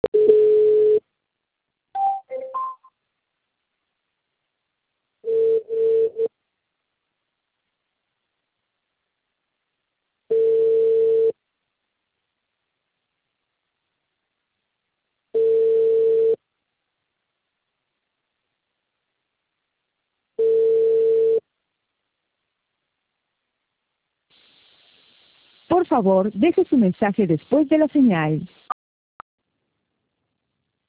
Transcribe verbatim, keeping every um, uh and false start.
Por favor, deje su mensaje después de la señal.